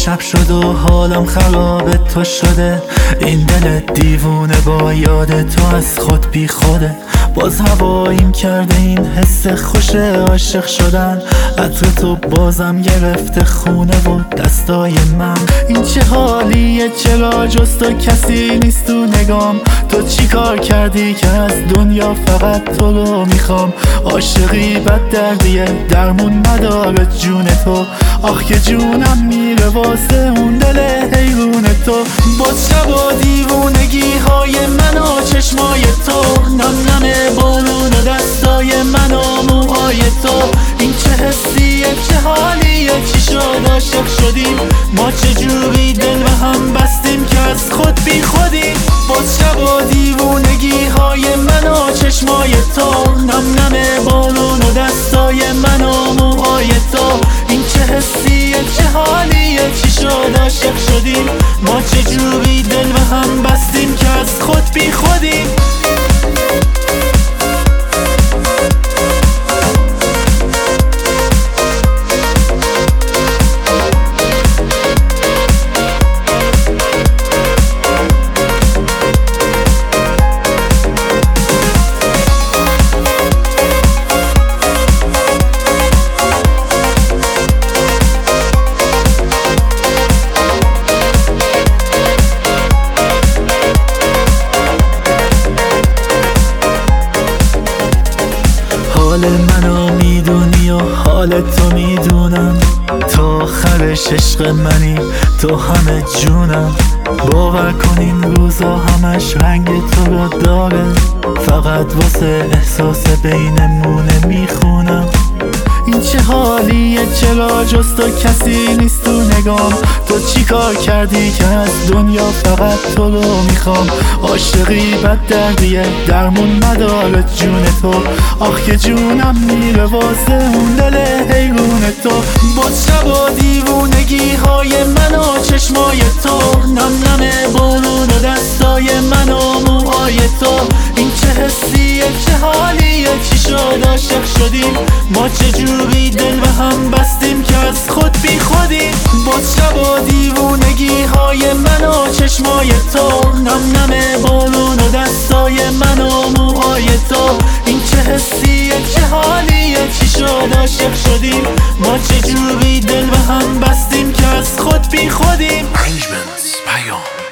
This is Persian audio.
شب شد و حالم خراب تو شده. این دل دیوونه با یاد تو از خود بی خوده. باز هواییم کرده این حس خوش عاشق شدن. عطر تو بازم گرفته خونه و دستای من. این چه حالیه، چرا جز تو کسی نیست تو نگام؟ تو چی کار کردی که از دنیا فقط تو رو میخوام؟ عاشقی بد دردیه، درمون نداره جون تو. آخ که جونم میره واسه اون دل حیرون تو. باز شب و دیوونگی های من و چشمای تو، نم نم بارون و دستای من و موهای تو. این چه حسیه، چه حالیه، چی شد عاشق شدیم؟ ما چجوری دل به هم بستیم که از خود بی خودیم؟ باز شب و دیوونگی های من و چشمای تو، نم نم بارون و دستای من و موهای تو. این چه حسیه، چه حالیه، چی شد عاشق شدیم؟ ما چجوری دل به هم بستیم که از خود بی خودیم؟ حال منو میدونی و حال تو میدونم. تو آخرش عشق منی، تو همه جونم. باور کن این روزا همش رنگ تو رو داره. فقط واسه احساس بینمونه میخونم. این چه حالیه، چرا جز تو کسی نیست تو نگام؟ تو چی کار کردی که از دنیا فقط تو رو میخوام؟ عاشقی بد دردیه، درمون نداره جون تو. آخ که جونم میره واسه اون دل حیرون تو. باز شب و دیوونگی های من و چشمای تو، نم نم بارون و دستای من و موهای تو. این چه حسیه، چه حالیه، چی شد عاشق شدیم؟ ما چجوری دل به هم بستیم که از خود بی خودیم؟ باز شب و دیوونگی های من و چشمای تو، نم نم بارون و دستای من و موهای تو. این چه حسیه، چه حالیه، چی شد عاشق شدیم؟ ما چجوری دل به هم بستیم که از خود بی خودیم؟ Arrangements پیام